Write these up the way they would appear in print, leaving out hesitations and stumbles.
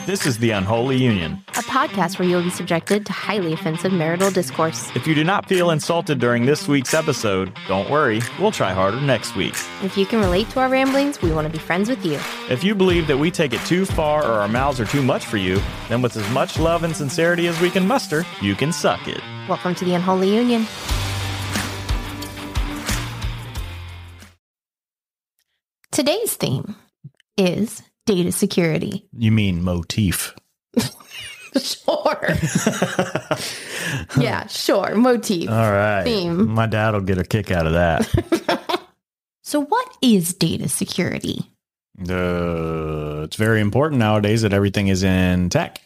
This is The Unholy Union, a podcast where you'll be subjected to highly offensive marital discourse. If you do not feel insulted during this week's episode, don't worry, we'll try harder next week. If you can relate to our ramblings, we want to be friends with you. If you believe that we take it too far or our mouths are too much for you, then with as much love and sincerity as we can muster, you can suck it. Welcome to The Unholy Union. Today's theme is data security. You mean motif? Sure. Yeah, sure. Motif. All right. Theme. My dad will get a kick out of that. So what is data security? It's very important nowadays that everything is in tech.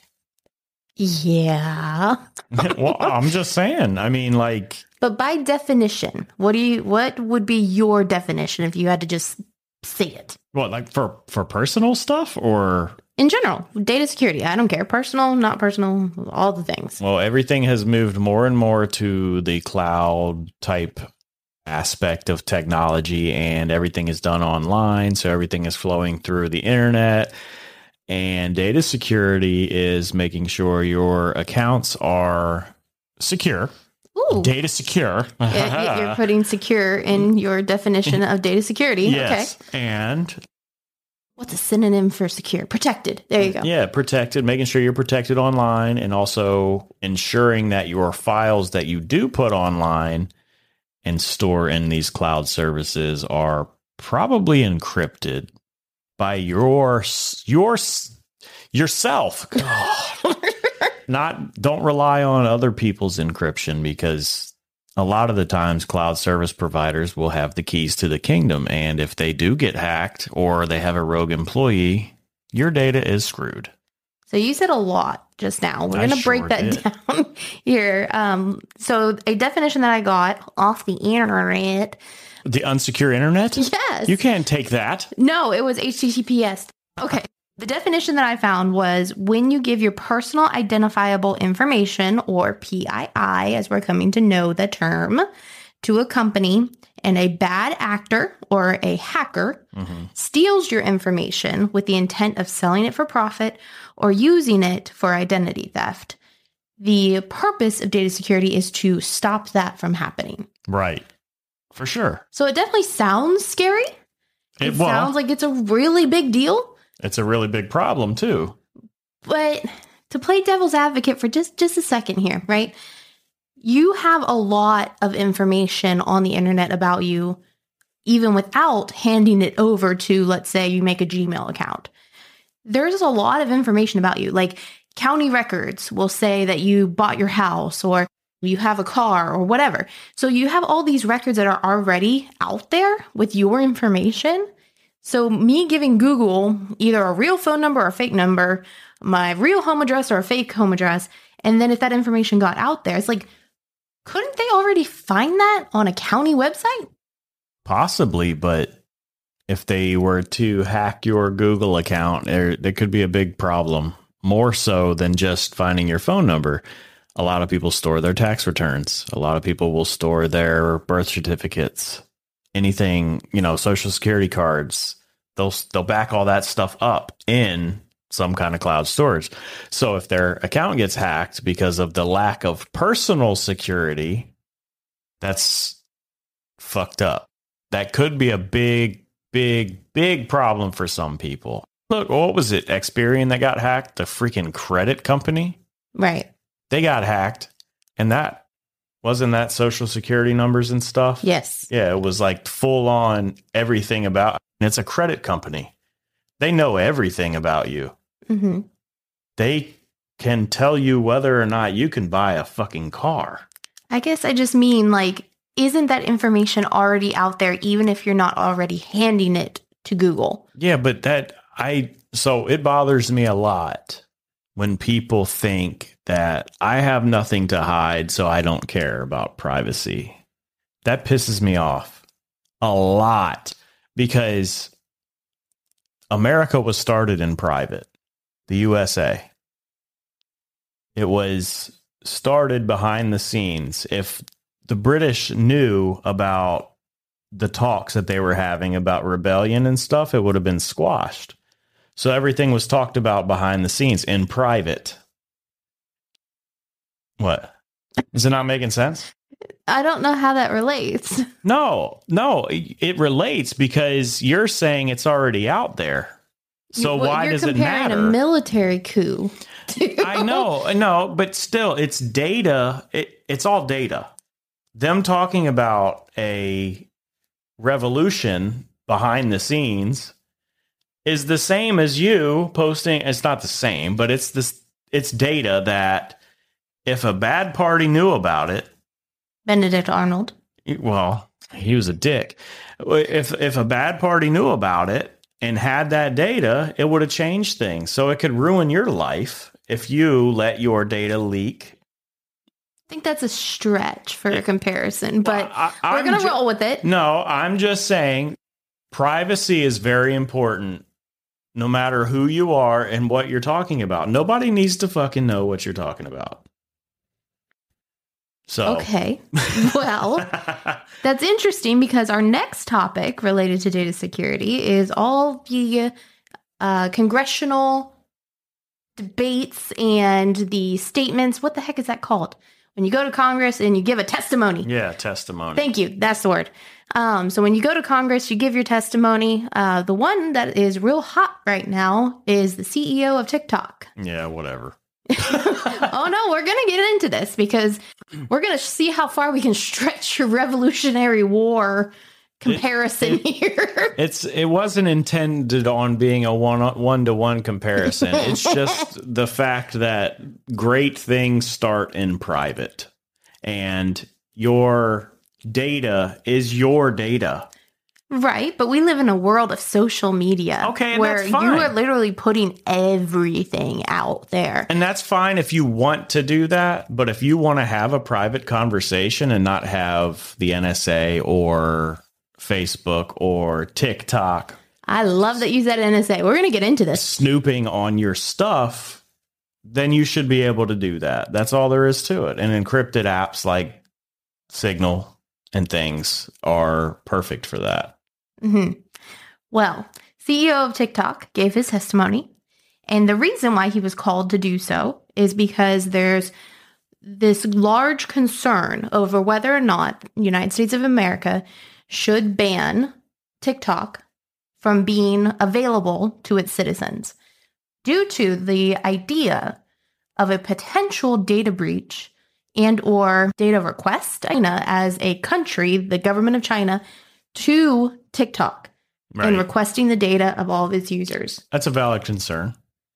Yeah. Well, I'm just saying. I mean, like... But by definition, what would be your definition if you had to just say it? What, like for personal stuff or... In general, data security. I don't care. Personal, not personal, all the things. Well, everything has moved more and more to the cloud type aspect of technology, and everything is done online. So everything is flowing through the internet. And data security is making sure your accounts are secure. Ooh. Data secure. You're putting secure in your definition of data security. Yes. Okay. And... what's a synonym for secure? Protected. There you go. Yeah, protected, making sure you're protected online, and also ensuring that your files that you do put online and store in these cloud services are probably encrypted by yourself. Don't rely on other people's encryption, because a lot of the times cloud service providers will have the keys to the kingdom. And if they do get hacked or they have a rogue employee, your data is screwed. So you said a lot just now. We're going to break that down here. So a definition that I got off the internet. The unsecure internet? Yes. You can't take that. No, it was HTTPS. Okay. The definition that I found was when you give your personal identifiable information, or PII, as we're coming to know the term, to a company, and a bad actor or a hacker steals your information with the intent of selling it for profit or using it for identity theft. The purpose of data security is to stop that from happening. Right. For sure. So it definitely sounds scary. It sounds like it's a really big deal. It's a really big problem, too. But to play devil's advocate for just a second here, right? You have a lot of information on the internet about you, even without handing it over to, let's say, you make a Gmail account. There's a lot of information about you. Like county records will say that you bought your house or you have a car or whatever. So you have all these records that are already out there with your information. So me giving Google either a real phone number or a fake number, my real home address or a fake home address, and then if that information got out there, it's like, couldn't they already find that on a county website? Possibly, but if they were to hack your Google account, there could be a big problem. More so than just finding your phone number. A lot of people store their tax returns. A lot of people will store their birth certificates. Anything, Social Security cards, they'll back all that stuff up in some kind of cloud storage. So if their account gets hacked because of the lack of personal security, that's fucked up. That could be a big, big, big problem for some people. Look, what was it? Experian that got hacked? The freaking credit company? Right. They got hacked, and wasn't that Social Security numbers and stuff? Yes. Yeah, it was like full on everything about it. It's a credit company. They know everything about you. Mm-hmm. They can tell you whether or not you can buy a fucking car. I guess I just mean, isn't that information already out there, even if you're not already handing it to Google? Yeah, but so it bothers me a lot when people think that I have nothing to hide, so I don't care about privacy. That pisses me off a lot, because America was started in private, the USA. It was started behind the scenes. If the British knew about the talks that they were having about rebellion and stuff, it would have been squashed. So everything was talked about behind the scenes in private. What? Is it not making sense? I don't know how that relates. No, it relates because you're saying it's already out there. So why does it matter? You're comparing a military coup. I know, but still, it's data. It's all data. Them talking about a revolution behind the scenes is the same as you posting. It's not the same, but it's data that if a bad party knew about it, Benedict Arnold. Well, he was a dick. If a bad party knew about it and had that data, it would have changed things. So it could ruin your life if you let your data leak. I think that's a stretch for a comparison, but we're going to roll with it. No, I'm just saying privacy is very important no matter who you are and what you're talking about. Nobody needs to fucking know what you're talking about. So. Okay. Well, that's interesting because our next topic related to data security is all the congressional debates and the statements. What the heck is that called? When you go to Congress and you give a testimony. Yeah, testimony. Thank you. That's the word. So when you go to Congress, you give your testimony. The one that is real hot right now is the CEO of TikTok. Yeah, whatever. Oh, no, we're going to get into this because we're going to see how far we can stretch your Revolutionary War comparison here. It wasn't intended on being a one-to-one comparison. It's just the fact that great things start in private and your data is your data. Right, but we live in a world of social media. Okay, and where that's fine. You are literally putting everything out there. And that's fine if you want to do that, but if you want to have a private conversation and not have the NSA or Facebook or TikTok. I love that you said NSA. We're going to get into this. Snooping on your stuff, then you should be able to do that. That's all there is to it. And encrypted apps like Signal and things are perfect for that. Mm-hmm. Well, CEO of TikTok gave his testimony, and the reason why he was called to do so is because there's this large concern over whether or not the United States of America should ban TikTok from being available to its citizens due to the idea of a potential data breach and or data request China as a country, the government of China, to TikTok and requesting the data of all of its users. That's a valid concern.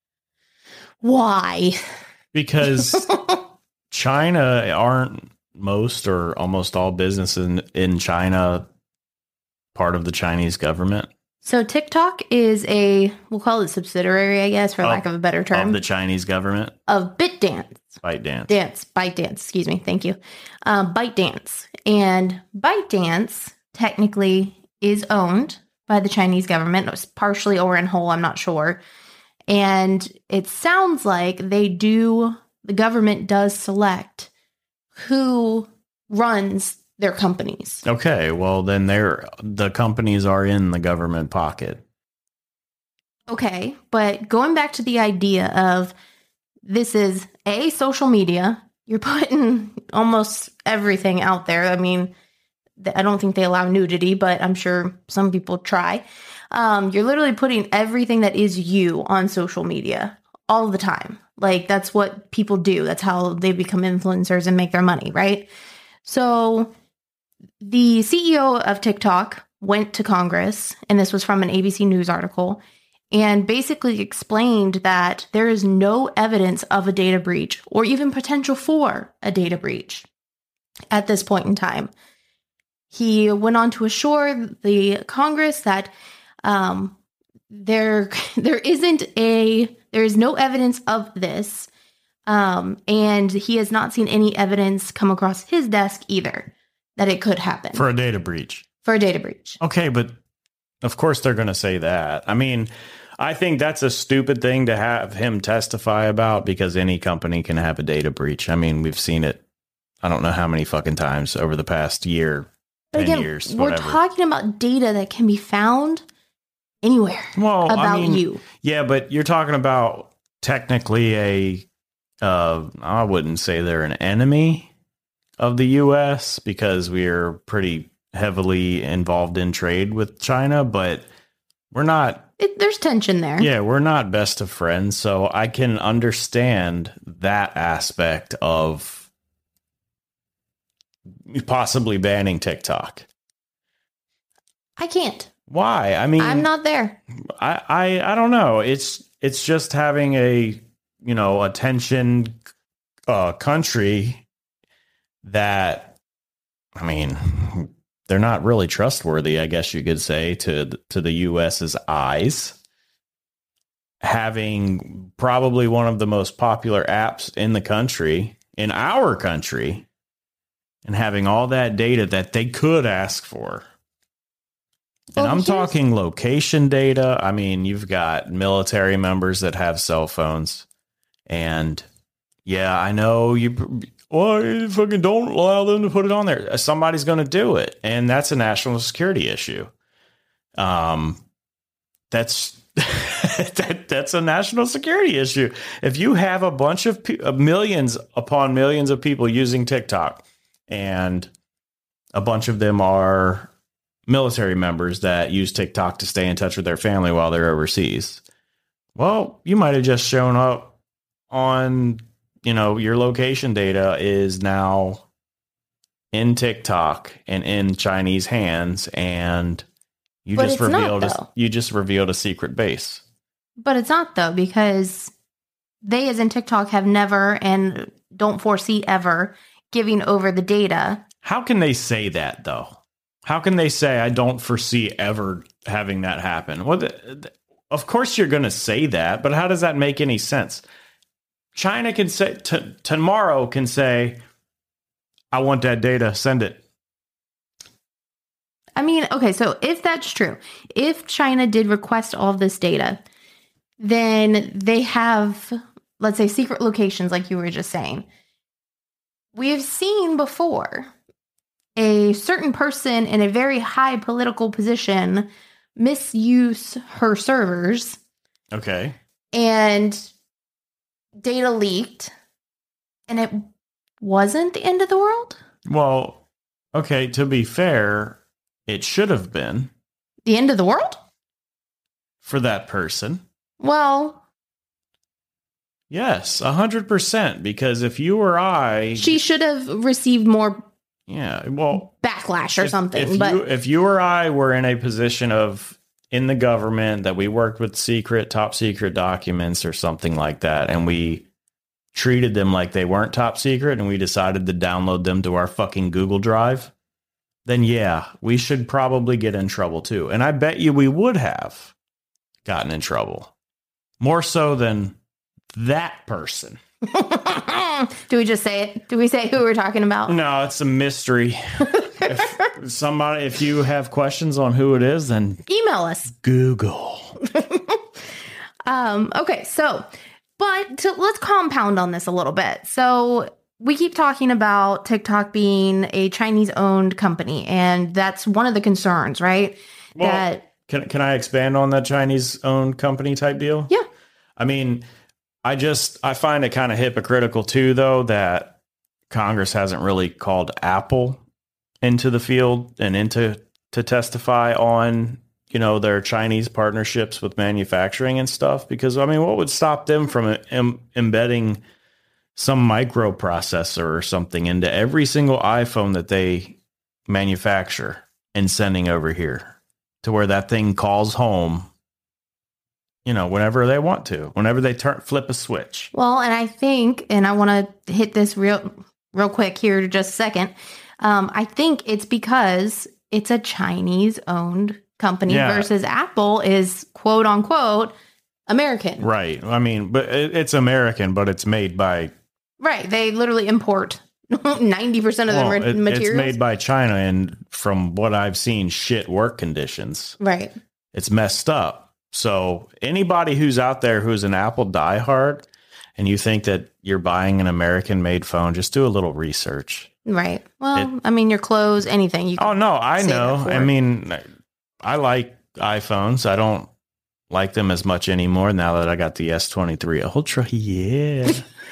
Why? Because China aren't most or almost all businesses in China part of the Chinese government. So TikTok is we'll call it subsidiary, I guess, for lack of a better term. Of the Chinese government? Of ByteDance. ByteDance, excuse me. Thank you. ByteDance. And ByteDance technically is owned by the Chinese government. It was partially or in whole, I'm not sure. And it sounds like the government does select who runs their companies. Okay, well then the companies are in the government pocket. Okay, but going back to the idea of this is social media. You're putting almost everything out there. I mean, I don't think they allow nudity, but I'm sure some people try. You're literally putting everything that is you on social media all the time. Like, that's what people do. That's how they become influencers and make their money, right? So the CEO of TikTok went to Congress, and this was from an ABC News article, and basically explained that there is no evidence of a data breach or even potential for a data breach at this point in time. He went on to assure the Congress that there is no evidence of this, and he has not seen any evidence come across his desk either that it could happen. For a data breach. Okay, but of course they're going to say that. I mean, I think that's a stupid thing to have him testify about because any company can have a data breach. I mean, we've seen it, I don't know how many fucking times over the past year, 10 years, whatever. We're talking about data that can be found anywhere Well, about you. Yeah, but you're talking about technically I wouldn't say they're an enemy of the U.S. because we're pretty heavily involved in trade with China, but we're not. There's tension there. Yeah, we're not best of friends, so I can understand that aspect of possibly banning TikTok. I can't. Why? I mean, I'm not there. I don't know. It's just having a attention country that, I mean, they're not really trustworthy, I guess you could say, to the US's eyes. Having probably one of the most popular apps in the country, in our country, and having all that data that they could ask for. And I'm talking location data. I mean, you've got military members that have cell phones. And yeah, I know you fucking don't allow them to put it on there. Somebody's going to do it. And that's a national security issue. That's that's a national security issue. If you have a bunch of millions upon millions of people using TikTok, and a bunch of them are military members that use TikTok to stay in touch with their family while they're overseas, well, you might have just shown up on, your location data is now in TikTok and in Chinese hands, and you just revealed a secret base. But it's not, though, because they, as in TikTok, have never and don't foresee ever giving over the data. How can they say that, though? How can they say, I don't foresee ever having that happen? Well, of course you're going to say that, but how does that make any sense? China can say, tomorrow can say, I want that data, send it. I mean, okay, so if that's true, if China did request all of this data, then they have, let's say, secret locations, like you were just saying. We have seen before a certain person in a very high political position misuse her servers. Okay. And data leaked, and it wasn't the end of the world? Well, okay, to be fair, it should have been. The end of the world? For that person. Well, yes, 100%. Because if you or I... She should have received more... Yeah, well... backlash or something. If you or I were in a position of... in the government, that we worked with top secret documents or something like that, and we treated them like they weren't top secret, and we decided to download them to our fucking Google Drive, then yeah, we should probably get in trouble too. And I bet you we would have gotten in trouble. More so than that person. Do we just say it? Do we say who we're talking about? No, it's a mystery. If you have questions on who it is, then email us. Google. Okay, so, let's compound on this a little bit. So we keep talking about TikTok being a Chinese-owned company, and that's one of the concerns, right? Well, can I expand on that Chinese-owned company type deal? Yeah. I mean, I find it kind of hypocritical too, though, that Congress hasn't really called Apple into the field and to testify on, their Chinese partnerships with manufacturing and stuff. Because, I mean, what would stop them from embedding some microprocessor or something into every single iPhone that they manufacture and sending over here to where that thing calls home, whenever they want to, whenever they flip a switch? Well, and I think, and I want to hit this real quick here just a second. I think it's because it's a Chinese-owned company versus Apple is, quote unquote, American. Right. I mean, but it's American, but it's made by... Right. They literally import 90% of the materials. It's made by China, and from what I've seen, shit work conditions. Right. It's messed up. So anybody who's out there who's an Apple diehard and you think that you're buying an American-made phone, just do a little research. Right. Well, your clothes, anything. I know. I mean, I like iPhones. I don't like them as much anymore now that I got the S23 Ultra. Yeah.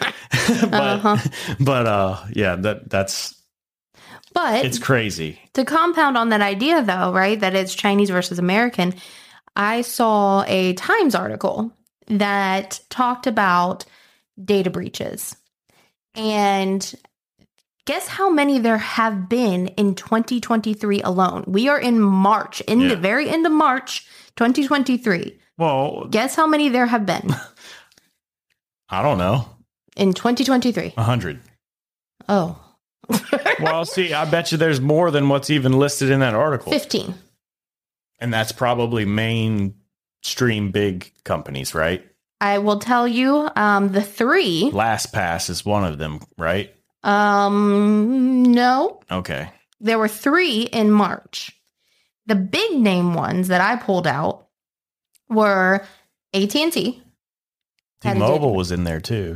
But it's crazy. To compound on that idea, though, right, that it's Chinese versus American, I saw a Times article that talked about data breaches. And guess how many there have been in 2023 alone? We are in March, the very end of March 2023. Well, guess how many there have been? I don't know. In 2023. 100. Oh. Well, see, I bet you there's more than what's even listed in that article. 15. And that's probably mainstream big companies, right? I will tell you, the 3. LastPass is one of them, right? No. Okay. There were 3 in March. The big name ones that I pulled out were AT&T. T-Mobile was in there too.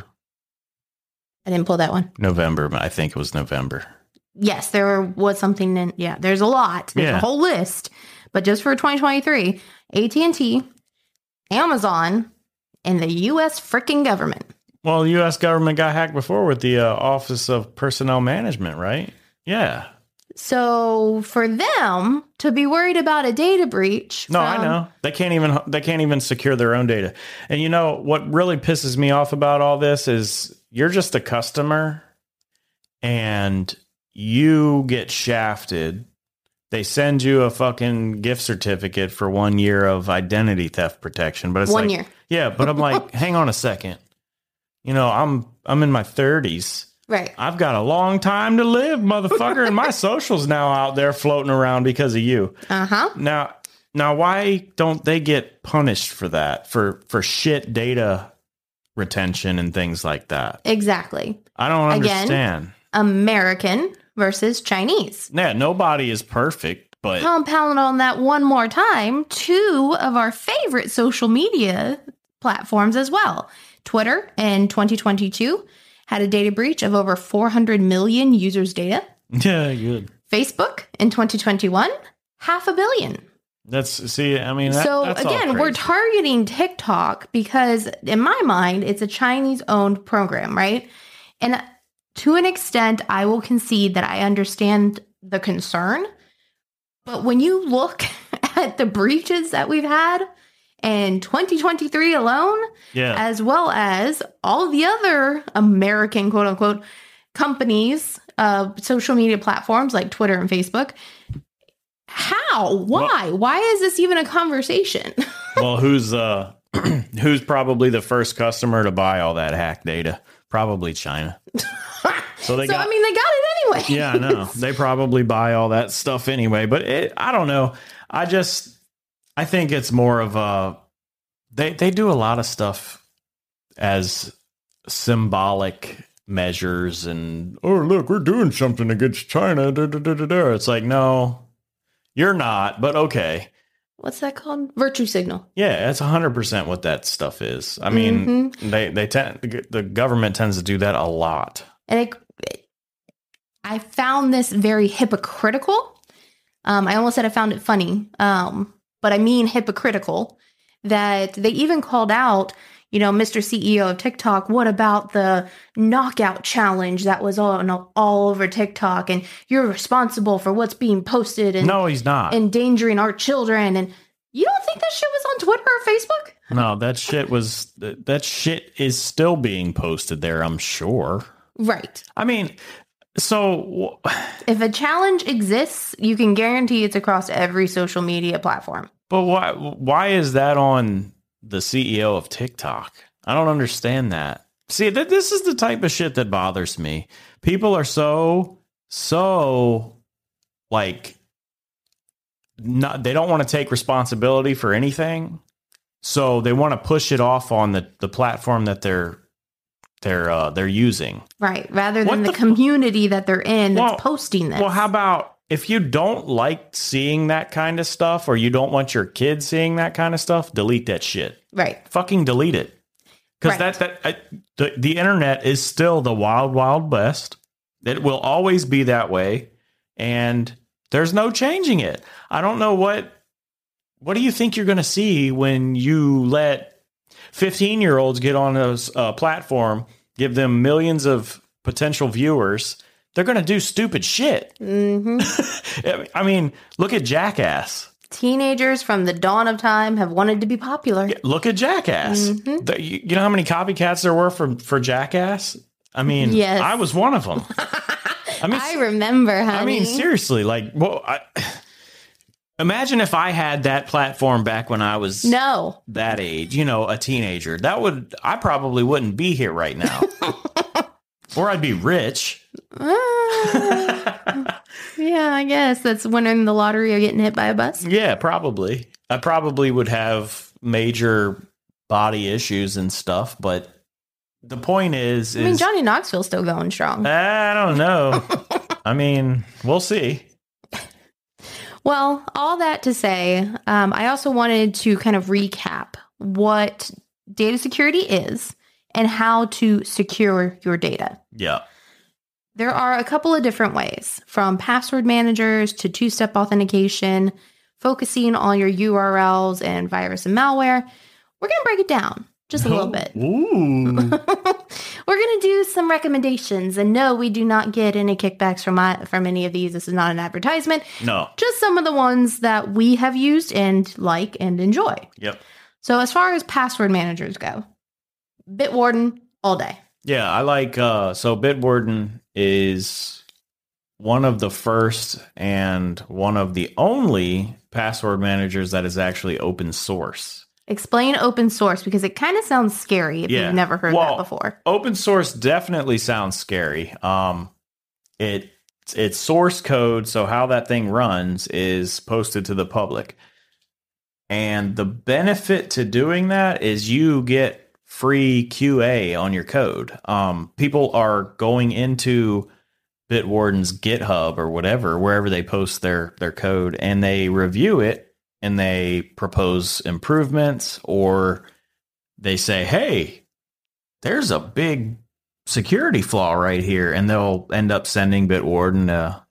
I didn't pull that one. November, I think it was November. Yes, there was something in, there's a lot. There's a whole list. But just for 2023, AT&T, Amazon, and the U.S. freaking government. Well, the U.S. government got hacked before with the Office of Personnel Management, right? Yeah. So for them to be worried about a data breach. No, I know. They can't even secure their own data. And you know what really pisses me off about all this is you're just a customer and you get shafted. They send you a fucking gift certificate for 1 year of identity theft protection, but it's 1 year. Yeah, but I'm like, hang on a second. You know, I'm in my 30s. Right. I've got a long time to live, motherfucker, and my social's now out there floating around because of you. Uh-huh. Now why don't they get punished for that? For shit data retention and things like that? Exactly. I don't understand. Again, American versus Chinese. Yeah, nobody is perfect, but compound on that one more time, 2 of our favorite social media platforms as well. Twitter in 2022 had a data breach of over 400 million users' data. Yeah, good. Facebook in 2021, 500 million. That's again, we're targeting TikTok because in my mind, it's a Chinese owned program, right? And to an extent, I will concede that I understand the concern. But when you look at the breaches that we've had in 2023 alone, as well as all the other American, quote unquote, companies, social media platforms like Twitter and Facebook, how? Why? Why is this even a conversation? Well, who's probably the first customer to buy all that hack data? Probably China. They got it anyway. Yeah, I know. They probably buy all that stuff anyway. But I don't know. I think it's more of they do a lot of stuff as symbolic measures and, oh, look, we're doing something against China. It's like, no, you're not, but okay. What's that called? Virtue signal. Yeah, that's 100% what that stuff is. I mean, the government tends to do that a lot. And I found this very hypocritical. I almost said I found it funny, but I mean hypocritical, that they even called out, Mr. CEO of TikTok, what about the knockout challenge that was all over TikTok, and you're responsible for what's being posted, and no, he's not, endangering our children. And you don't think that shit was on Twitter or Facebook? No, that shit is still being posted there, I'm sure. Right. I mean, so if a challenge exists, you can guarantee it's across every social media platform. But why is that on the CEO of TikTok? I don't understand that. See, this is the type of shit that bothers me. People are so like, they don't want to take responsibility for anything. So they want to push it off on the platform that they're using. Right. Rather than the community that they're in that's posting this. Well, how about if you don't like seeing that kind of stuff, or you don't want your kids seeing that kind of stuff, delete that shit. Right. Fucking delete it. Because the internet is still the wild, wild west. It will always be that way. And there's no changing it. I don't know what what do you think you're going to see when you let 15-year-olds get on a platform, give them millions of potential viewers? They're going to do stupid shit. Mm-hmm. I mean, look at Jackass. Teenagers from the dawn of time have wanted to be popular. Look at Jackass. Mm-hmm. You know how many copycats there were for Jackass? I mean, Yes. I was one of them. I remember, honey. I mean, seriously, like, imagine if I had that platform back when I was that age, a teenager. I probably wouldn't be here right now. Or I'd be rich. Yeah, I guess that's winning the lottery or getting hit by a bus. Yeah, probably. I probably would have major body issues and stuff, but the point is... I mean, Johnny Knoxville's still going strong. I don't know. I mean, we'll see. Well, all that to say, I also wanted to kind of recap what data security is and how to secure your data. Yeah. There are a couple of different ways, from password managers to two-step authentication, focusing on your URLs and virus and malware. We're going to break it down just a little bit. Ooh. We're going to do some recommendations. And no, we do not get any kickbacks from any of these. This is not an advertisement. No. Just some of the ones that we have used and like and enjoy. Yep. So as far as password managers go, Bitwarden all day. Yeah, I like, so Bitwarden is one of the first and one of the only password managers that is actually open source. Explain open source, because it kind of sounds scary if you've never heard that before. Open source definitely sounds scary. It's source code, so how that thing runs is posted to the public. And the benefit to doing that is you get free QA on your code. People are going into Bitwarden's GitHub or whatever, wherever they post their code, and they review it and they propose improvements, or they say, hey, there's a big security flaw right here. And they'll end up sending Bitwarden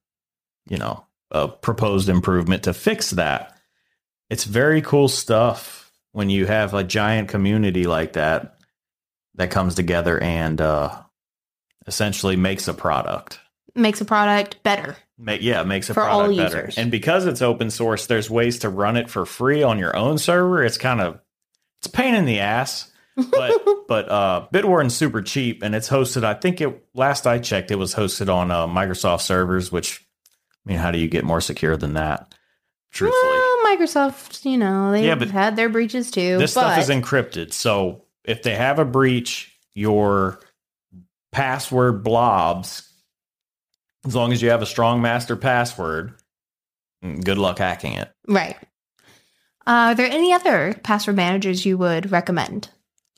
a proposed improvement to fix that. It's very cool stuff when you have a giant community like that comes together and essentially makes a product. Makes a product better. Makes a for product all better. users. And because it's open source, there's ways to run it for free on your own server. It's a pain in the ass, but Bitwarden's super cheap, and it's hosted. I think last I checked, it was hosted on Microsoft servers. Which, I mean, how do you get more secure than that? Truthfully, well, Microsoft, they've had their breaches too. This stuff is encrypted, so if they have a breach, your password blobs. As long as you have a strong master password, good luck hacking it. Right. Are there any other password managers you would recommend?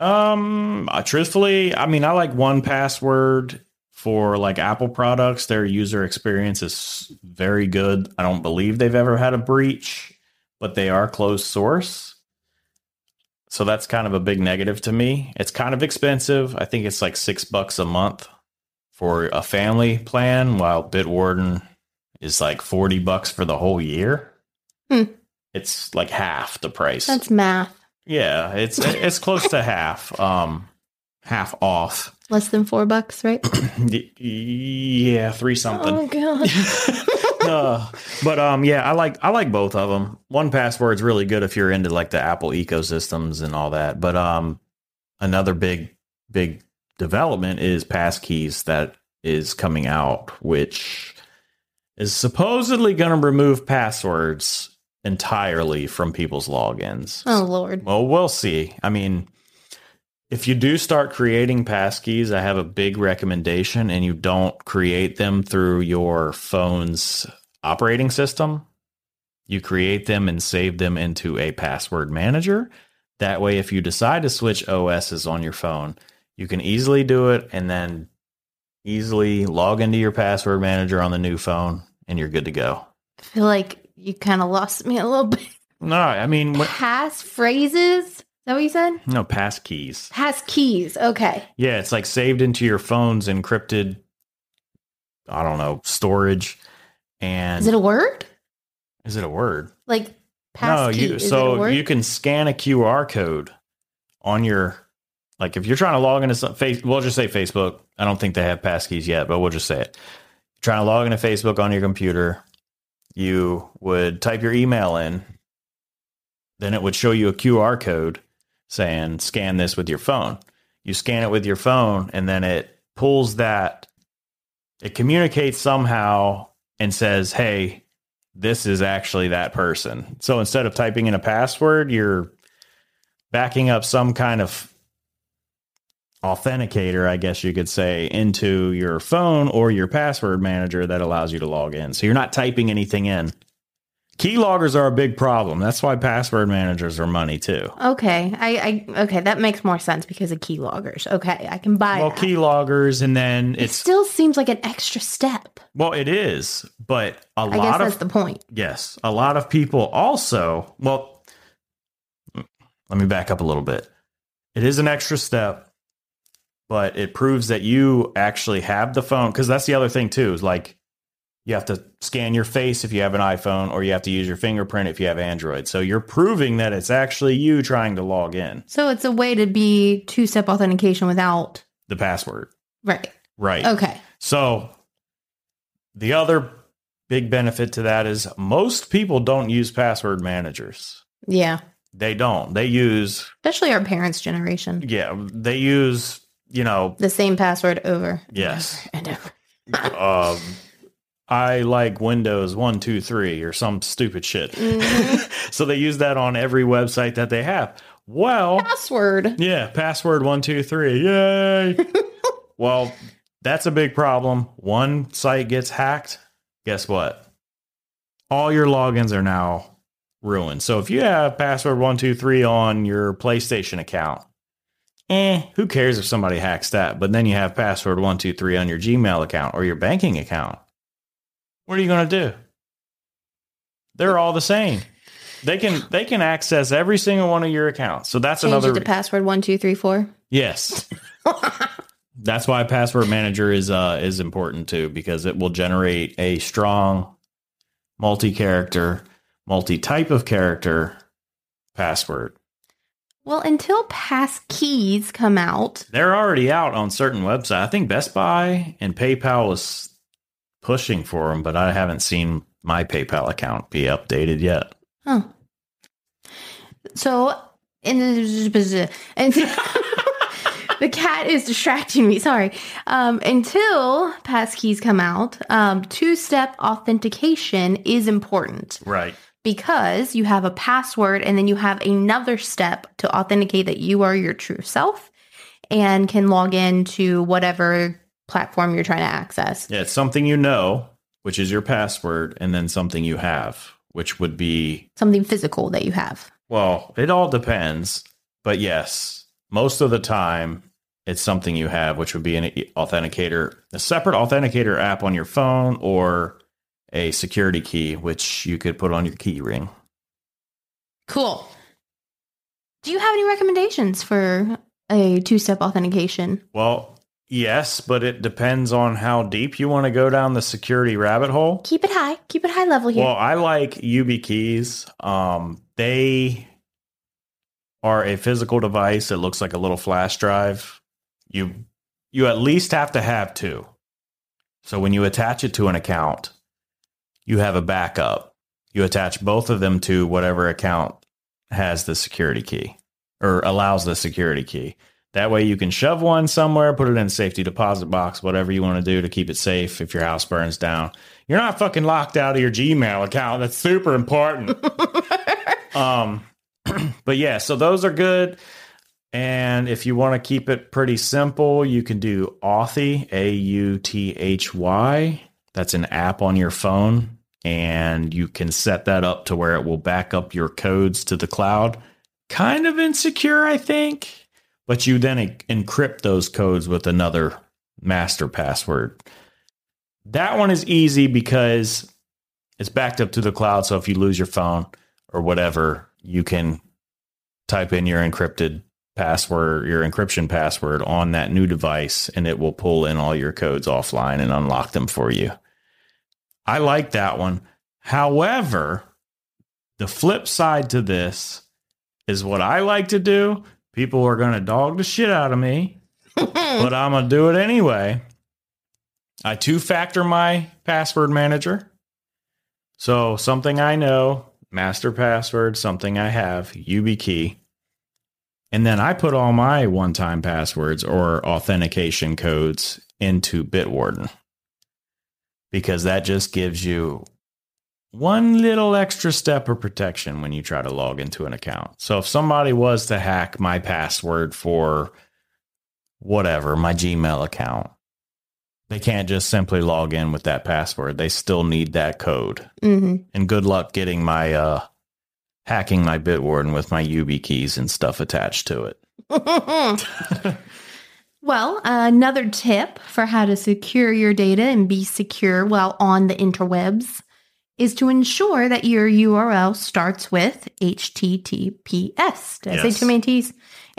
Truthfully, I mean, I like 1Password for like Apple products. Their user experience is very good. I don't believe they've ever had a breach, but they are closed source. So that's kind of a big negative to me. It's kind of expensive. I think it's like $6 a month for a family plan, while Bitwarden is like $40 for the whole year. It's like half the price. That's math. Yeah, it's close to half off. Less than $4, right? Yeah, 3 something. Oh god. But yeah, I like both of them. 1Password's really good if you're into like the Apple ecosystems and all that. But another big development is Passkeys that is coming out, which is supposedly going to remove passwords entirely from people's logins. Oh, Lord. Well, we'll see. I mean, if you do start creating passkeys, I have a big recommendation, and you don't create them through your phone's operating system. You create them and save them into a password manager. That way, if you decide to switch OSs on your phone, you can easily do it and then easily log into your password manager on the new phone, and you're good to go. I feel like you kind of lost me a little bit. No, I mean... Passphrases? Is that what you said? No, passkeys. Passkeys, okay. Yeah, it's like saved into your phone's encrypted, I don't know, storage. And is it a word? Is it a word? Like Passkey. Is it a word? You can scan a QR code on your, like if you're trying to log into some we'll just say Facebook. I don't think they have passkeys yet, but we'll just say it. You're trying to log into Facebook on your computer. You would type your email in. Then it would show you a QR code saying scan this with your phone. You scan it with your phone and then it pulls that. It communicates somehow and says, hey, this is actually that person. So instead of typing in a password, you're backing up some kind of authenticator, I guess you could say, into your phone or your password manager that allows you to log in. So you're not typing anything in. Keyloggers are a big problem. That's why password managers are money too. Okay. Okay, that makes more sense because of keyloggers. Okay, I can buy that. Keyloggers, and then it still seems like an extra step. Well, it is, but I guess that's the point. Yes. A lot of people also, well, let me back up a little bit. It is an extra step, but it proves that you actually have the phone. Because that's the other thing too, is like, you have to scan your face if you have an iPhone, or you have to use your fingerprint if you have Android. So you're proving that it's actually you trying to log in. So it's a way to be two-step authentication without the password. Right. Right. Okay. So the other big benefit to that is most people don't use password managers. Yeah. They don't. They use... especially our parents' generation. Yeah. They use, the same password over. Yes. And over. I like Windows 1, 2, 3 or some stupid shit. Mm-hmm. So they use that on every website that they have. Well, password. Yeah, password 1, 2, 3. Yay. Well, that's a big problem. One site gets hacked. Guess what? All your logins are now ruined. So if you have password 1, 2, 3 on your PlayStation account, who cares if somebody hacks that? But then you have password 1, 2, 3 on your Gmail account or your banking account. What are you going to do? They're all the same. They can access every single one of your accounts. So that's Change it to password 1, 2, 3, 4. Yes. That's why password manager is important too, because it will generate a strong multi-character, multi-type of character password. Well, until passkeys come out, they're already out on certain websites. I think Best Buy and PayPal was pushing for them, but I haven't seen my PayPal account be updated yet. Oh, so the cat is distracting me. Sorry. Until passkeys come out, two-step authentication is important, right? Because you have a password, and then you have another step to authenticate that you are your true self, and can log into whatever platform you're trying to access. Yeah, it's something you know, which is your password, and then something you have, which would be something physical that you have. Well, it all depends, but yes, most of the time it's something you have, which would be an authenticator, a separate authenticator app on your phone, or a security key, which you could put on your key ring. Cool. Do you have any recommendations for a two-step authentication? Well, yes, but it depends on how deep you want to go down the security rabbit hole. Keep it high. Keep it high level here. Well, I like YubiKeys. They are a physical device. It looks like a little flash drive. You at least have to have two. So when you attach it to an account, you have a backup. You attach both of them to whatever account has the security key or allows the security key. That way you can shove one somewhere, put it in a safety deposit box, whatever you want to do to keep it safe if your house burns down. You're not fucking locked out of your Gmail account. That's super important. But yeah, so those are good. And if you want to keep it pretty simple, you can do Authy, AUTHY. That's an app on your phone, and you can set that up to where it will back up your codes to the cloud. Kind of insecure, I think, but you then encrypt those codes with another master password. That one is easy because it's backed up to the cloud. So if you lose your phone or whatever, you can type in your encrypted password, your encryption password on that new device, and it will pull in all your codes offline and unlock them for you. I like that one. However, The flip side to this is what I like to do. People are going to dog the shit out of me, but I'm going to do it anyway. I two-factor my password manager. So something I know, master password, something I have, YubiKey. And then I put all my one-time passwords or authentication codes into Bitwarden, because that just gives you one little extra step of protection when you try to log into an account. So if somebody was to hack my password for whatever, my Gmail account, they can't just simply log in with that password. They still need that code. Mm-hmm. And good luck getting my hacking my Bitwarden with my YubiKeys and stuff attached to it. Well, another tip for how to secure your data and be secure while on the interwebs is to ensure that your URL starts with HTTPS. Did I say too many T's?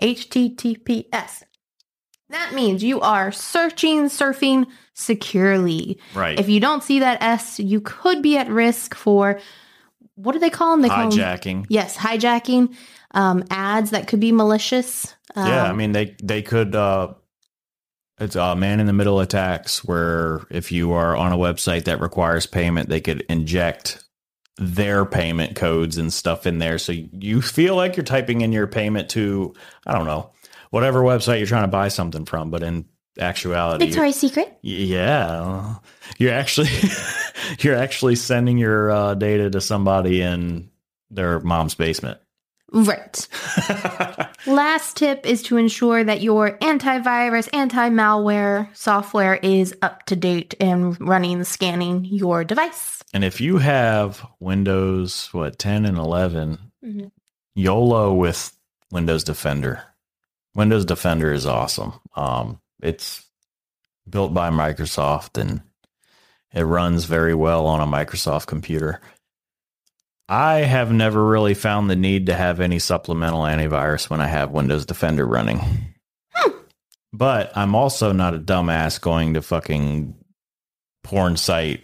HTTPS. That means you are surfing securely. Right. If you don't see that S, you could be at risk for, what do they call them? They call hijacking. Yes, hijacking. Ads that could be malicious. Yeah, I mean, they could... it's man-in-the-middle attacks where if you are on a website that requires payment, they could inject their payment codes and stuff in there. So you feel like you're typing in your payment to, I don't know, whatever website you're trying to buy something from. But in actuality, Victoria's Secret. Yeah. You're actually sending your data to somebody in their mom's basement. Right. Last tip is to ensure that your antivirus, anti-malware software is up to date and running, scanning your device. And if you have Windows, 10 and 11, YOLO with Windows Defender. Windows Defender is awesome. It's built by Microsoft and it runs very well on a Microsoft computer. I have never really found the need to have any supplemental antivirus when I have Windows Defender running. But I'm also not a dumbass going to fucking porn site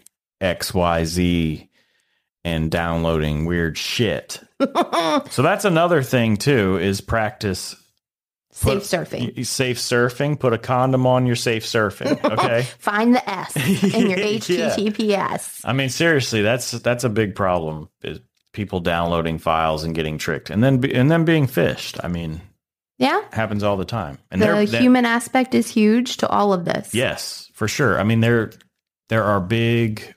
XYZ and downloading weird shit. So that's another thing too, is practice safe surfing. Safe surfing. Put a condom on your safe surfing. Okay. Find the S in your HTTPS. Yeah. I mean, seriously, that's a big problem. Is people downloading files and getting tricked, and then being phished. I mean, yeah, happens all the time. And the human aspect is huge to all of this. Yes, for sure. I mean, there are big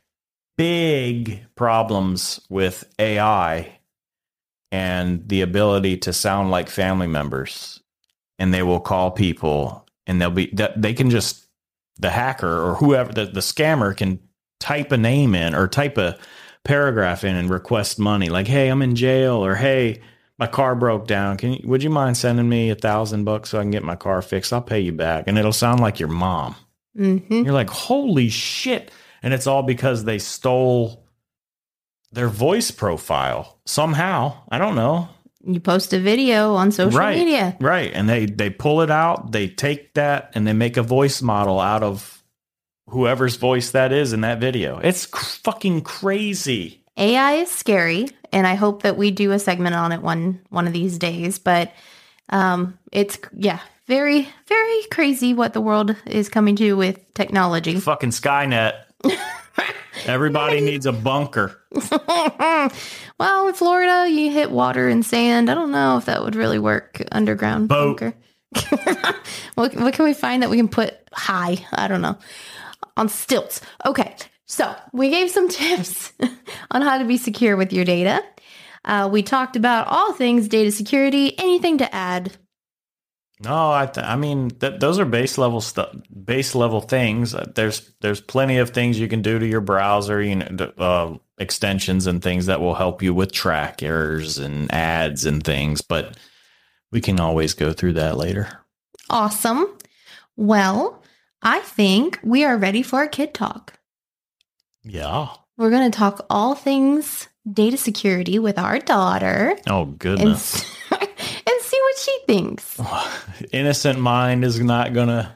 problems with AI and the ability to sound like family members, and they will call people, and they can just, the hacker or whoever, the scammer can type a name in or type a paragraph in and request money, like, hey, I'm in jail, or hey, my car broke down, would you mind sending me $1,000 so I can get my car fixed? I'll pay you back. And it'll sound like your mom. Mm-hmm. You're like, holy shit. And it's all because they stole their voice profile somehow. I don't know. You post a video on social media, right? And they pull it out, they take that, and they make a voice model out of whoever's voice that is in that video. It's fucking crazy. AI is scary, and I hope that we do a segment on it one of these days. But it's, very, very crazy what the world is coming to with technology. Fucking Skynet. Everybody needs a bunker. Well, in Florida, you hit water and sand. I don't know if that would really work. Underground boat. Bunker. What can we find that we can put high? I don't know. On stilts. Okay, so we gave some tips on how to be secure with your data. We talked about all things data security. Anything to add? No, I mean those are base level things. There's plenty of things you can do to your browser, extensions and things that will help you with trackers and ads and things. But we can always go through that later. Awesome. Well, I think we are ready for a kid talk. Yeah. We're going to talk all things data security with our daughter. Oh, goodness. And see what she thinks. Innocent mind is not going to...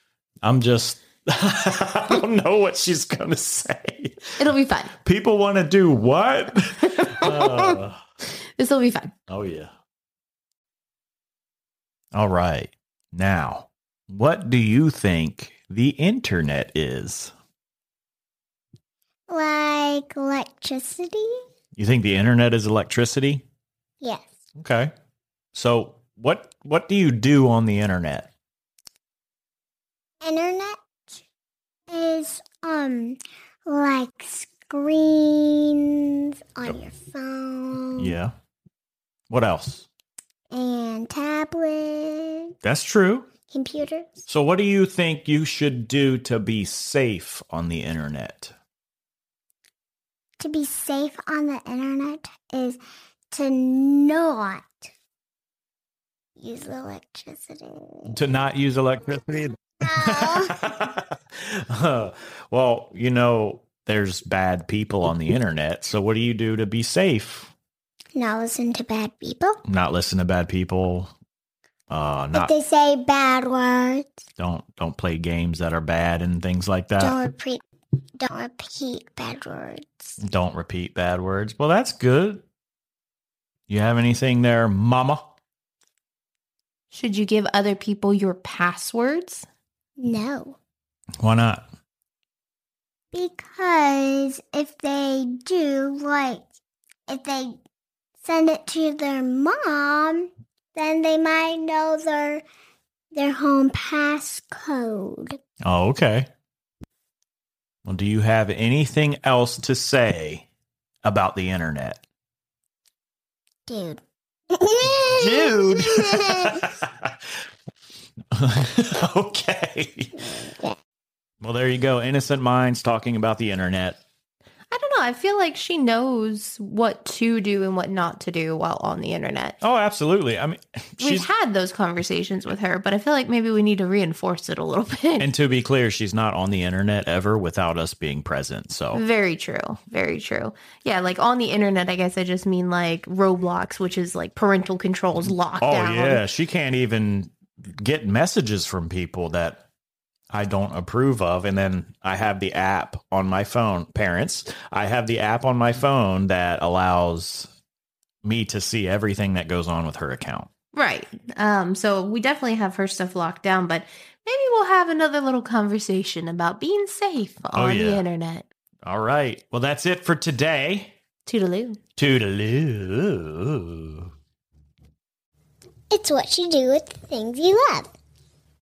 I don't know what she's going to say. It'll be fun. People want to do what? This will be fun. Oh, yeah. All right. Now, what do you think the internet is? Like electricity? You think the internet is electricity? Yes. Okay. So what do you do on the internet? Internet is like screens on your phone. Yeah. What else? And tablets, That's true. computers. So what do you think you should do to be safe on the internet? To be safe on the internet is to not use electricity. To not use electricity? No. Well, there's bad people on the internet. So what do you do to be safe? Not listen to bad people. Not listen to bad people. If Not they say bad words, don't play games that are bad and things like that. don't repeat bad words. Don't repeat bad words. Well, that's good. You have anything there, Mama? Should you give other people your passwords? No. Why not? Because if they do, like, if they send it to their mom, then they might know their home passcode. Oh, okay. Well, do you have anything else to say about the internet? Dude. Dude. Okay. Well, there you go. Innocent minds talking about the internet. I don't know. I feel like she knows what to do and what not to do while on the internet. Oh, absolutely. I mean, We've had those conversations with her, but I feel like maybe we need to reinforce it a little bit. and to be clear, she's not on the internet ever without us being present. So Very true. Very true. Yeah, like on the internet, I guess I just mean like Roblox, which is like parental controls lockdown. oh yeah, she can't even get messages from people that I don't approve of. And then I have the app on my phone. Parents, I have the app on my phone that allows me to see everything that goes on with her account. Right. So we definitely have her stuff locked down, but maybe we'll have another little conversation about being safe on the internet. All right. Well, that's it for today. Toodaloo. Toodaloo. It's what you do with the things you love.